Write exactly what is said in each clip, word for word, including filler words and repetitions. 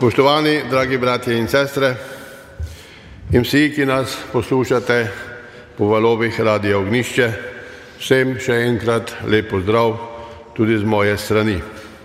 Spoštovani, dragi bratje in sestre in vsi, ki nas poslušate po valovih Radia Ognjišče, vsem še enkrat lep pozdrav tudi z moje strani.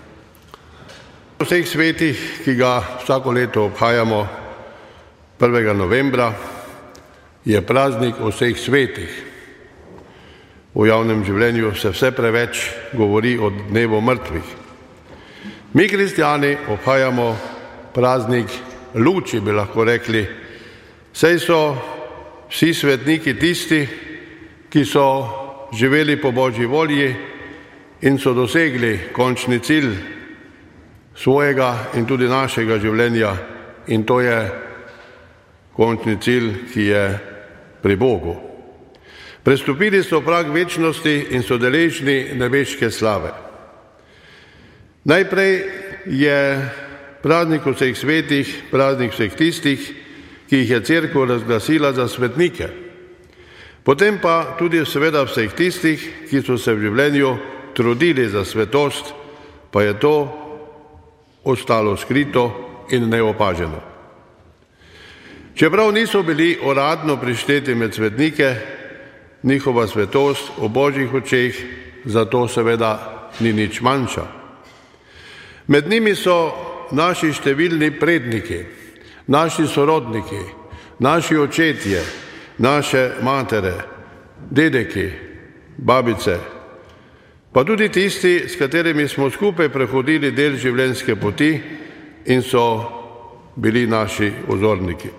Vseh svetih, ki ga vsako leto obhajamo prvega novembra, je praznik vseh svetih. V javnem življenju se vse preveč govori o dnevu mrtvih. Mi, kristjani, obhajamo praznik luči, bi lahko rekli, saj so vsi svetniki tisti, ki so živeli po Božji volji in so dosegli končni cilj svojega in tudi našega življenja, in to je končni cilj, ki je pri Bogu. Prestopili so prag večnosti in so deležni nebeške slave. Najprej je praznik vseh svetih, praznik vseh tistih, ki jih je Cerkev razglasila za svetnike. Potem pa tudi seveda vseh tistih, ki so se v življenju trudili za svetost, pa je to ostalo skrito in neopaženo. Čeprav niso bili uradno prišteti med svetnike, njihova svetost v Božjih očeh zato seveda ni nič manjša. Med njimi so naši številni predniki, naši sorodniki, naši očetje, naše matere, dedeki, babice, pa tudi tisti, s katerimi smo skupaj prehodili del življenjske poti in so bili naši vzorniki.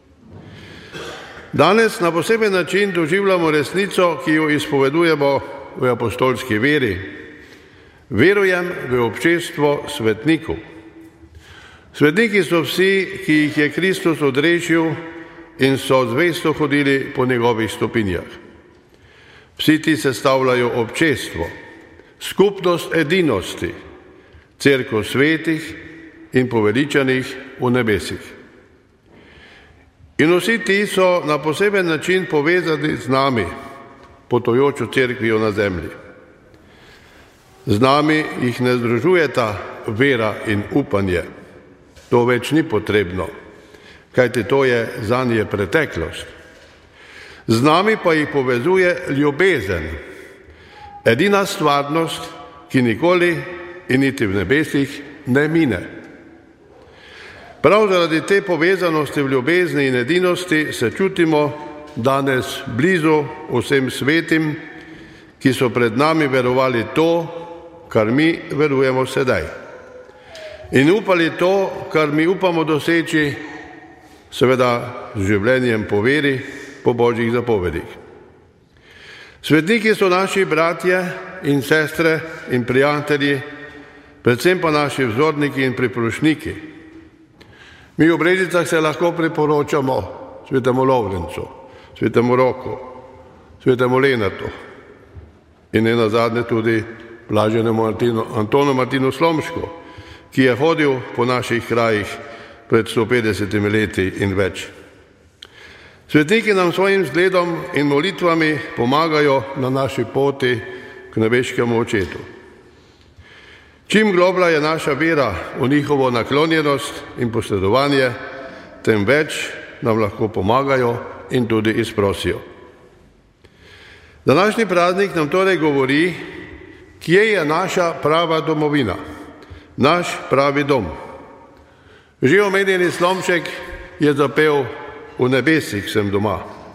Danes na poseben način doživljamo resnico, ki jo izpovedujemo v apostolski veri. Verujem v občestvo svetnikov. Svetniki so vsi, ki jih je Kristus odrešil in so zvesto hodili po njegovih stopinjah. Vsi ti sestavljajo občestvo, skupnost edinosti, Cerkev svetih in poveličanih v nebesih. In vsi ti so na poseben način povezani z nami, potujočo cerkvijo na zemlji. Z nami jih ne združujeta vera in upanje. To več ni potrebno, kajti to je zanje preteklost. Z nami pa jih povezuje ljubezen, edina stvarnost, ki nikoli in niti v nebesih ne mine. Prav zaradi te povezanosti v ljubezni in edinosti se čutimo danes blizu vsem svetim, ki so pred nami verovali to, kar mi verujemo sedaj. In upali to, kar mi upamo doseči, seveda z življenjem po veri, po Božjih zapovedih. Svetniki so naši bratje in sestre in prijatelji, predvsem pa naši vzorniki in priporočniki. Mi v Brežicah se lahko priporočamo svetemu Lovrencu, svetemu Roku, svetemu Lenartu in ne nazadnje tudi blaženemu Antonu Martinu Slomšku, ki je hodil po naših krajih pred sto petdesetimi leti in več. Svetniki nam svojim zgledom in molitvami pomagajo na naši poti k nebeškemu Očetu. Čim globlja je naša vera v njihovo naklonjenost in posredovanje, tem več nam lahko pomagajo in tudi izprosijo. Današnji praznik nam torej govori, kje je naša prava domovina, naš pravi dom. Že omenjeni Slomšek je zapel v nebesih sem doma.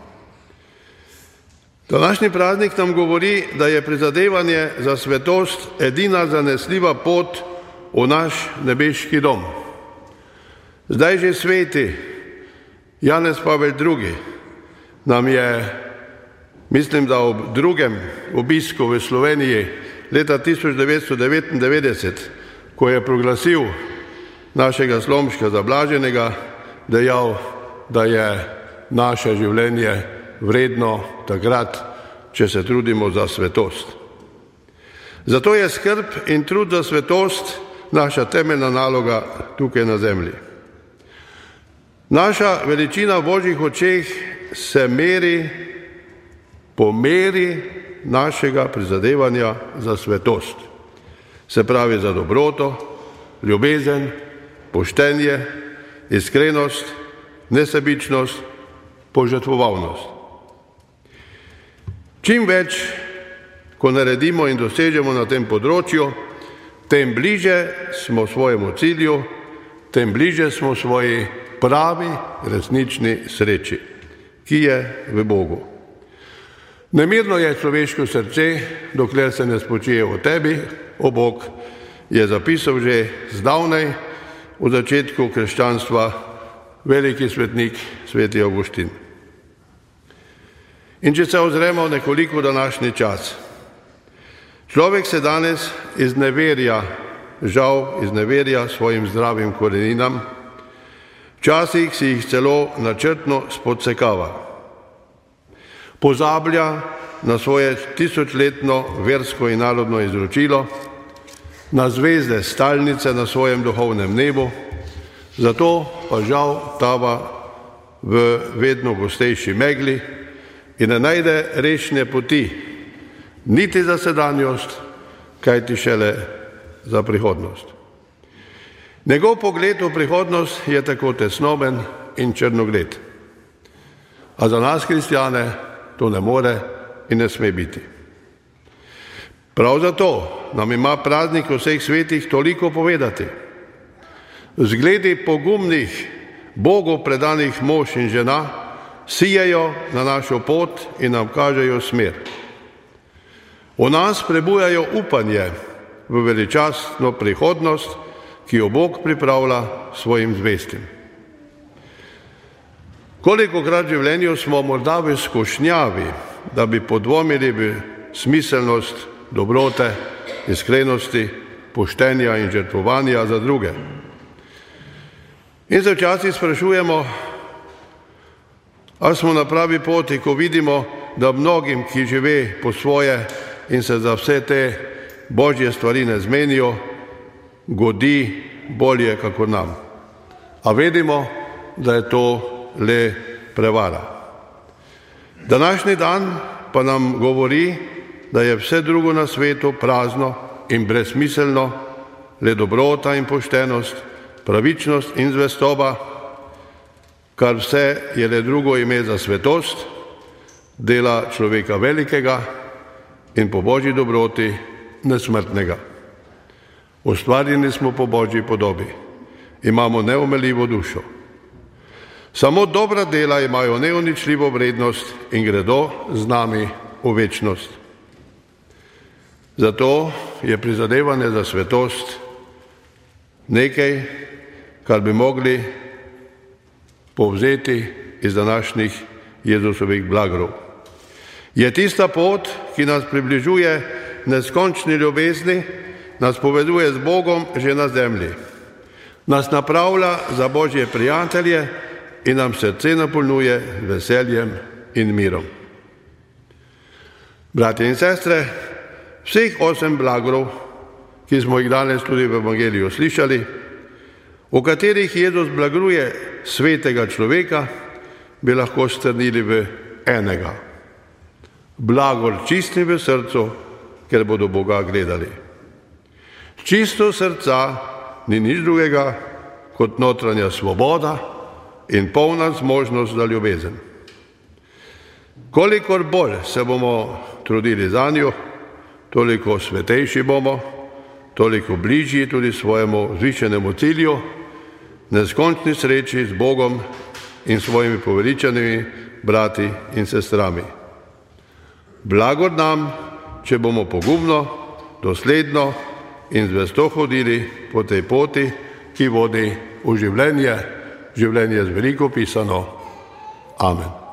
Današnji praznik nam govori, da je prizadevanje za svetost edina zanesljiva pot v naš nebeški dom. Zdaj že sveti Janez Pavel drugi nam je, mislim, da ob drugem obisku v Sloveniji leta tisoč devetsto devetindevetdeset, ko je proglasil našega Slomška za blaženega, dejal, da je naše življenje vredno takrat, če se trudimo za svetost. Zato je skrb in trud za svetost naša temeljna naloga tukaj na zemlji. Naša veličina v Božjih očeh se meri po meri našega prizadevanja za svetost. Se pravi za dobroto, ljubezen, poštenje, iskrenost, nesebičnost, požrtvovalnost. Čim več, ko naredimo in dosežemo na tem področju, tem bliže smo svojemu cilju, tem bliže smo svoji pravi, resnični sreči, ki je v Bogu. Nemirno je človeško srce, dokler se ne spočije o tebi, o Bog, je zapisal že zdavnaj v začetku krščanstva veliki svetnik sveti Avguštin. In če se ozremo nekoliko v današnji čas, človek se danes izneverja, žal izneverja svojim zdravim koreninam, včasih si jih celo načrtno spodsekava. Pozablja na svoje tisočletno versko in narodno izročilo, na zvezde stalnice na svojem duhovnem nebu, zato pa žal tava v vedno gostejši megli in ne najde rešne poti, niti za sedanjost, kajti šele za prihodnost. Njegov pogled v prihodnost je tako tesnoben in črnogled. A za nas, kristjane, to ne more in ne sme biti. Prav zato nam ima praznik vseh svetih toliko povedati. Zgledi pogumnih, Bogu predanih mož in žena sijejo na našo pot in nam kažejo smer. V nas prebujajo upanje v veličastno prihodnost, ki jo Bog pripravlja svojim zvestim. Kolikokrat v življenju smo morda v skušnjavi, da bi podvomili v smiselnost dobrote, iskrenosti, poštenja in žrtvovanja za druge. In se včasih sprašujemo, ali smo na pravi poti, ko vidimo, da mnogim, ki žive po svoje in se za vse te božje stvari ne zmenijo, godi bolje kakor nam. A vedimo, da je to le prevara. Današnji dan pa nam govori, da je vse drugo na svetu prazno in brezsmiselno, le dobrota in poštenost, pravičnost in zvestoba, kar vse je le drugo ime za svetost, dela človeka velikega in po božji dobroti nesmrtnega. Ustvarjeni smo po božji podobi, imamo neomejljivo dušo. Samo dobra dela imajo neuničljivo vrednost in gredo z nami v večnost. Zato je prizadevanje za svetost nekaj, kar bi mogli povzeti iz današnjih Jezusovih blagrov. Je tista pot, ki nas približuje neskončni ljubezni, nas povezuje z Bogom že na zemlji, nas napravlja za božje prijatelje in nam srce napolnjuje veseljem in mirom. Bratje in sestre, vseh osem blagrov, ki smo jih danes tudi v Evangeliju slišali, v katerih Jezus blagruje svetega človeka, bi lahko strnili v enega. Blagor čistni v srcu, ker bodo Boga gledali. Čisto srca ni nič drugega kot notranja svoboda in polna zmožnost za ljubezen. Kolikor bolj se bomo trudili zanjo, toliko svetejši bomo, toliko bližji tudi svojemu vzvišenemu cilju, neskončni sreči z Bogom in svojimi poveličanimi brati in sestrami. Blagor nam, če bomo pogumno, dosledno in zvesto hodili po tej poti, ki vodi v življenje, življenje z veliko pisano. Amen.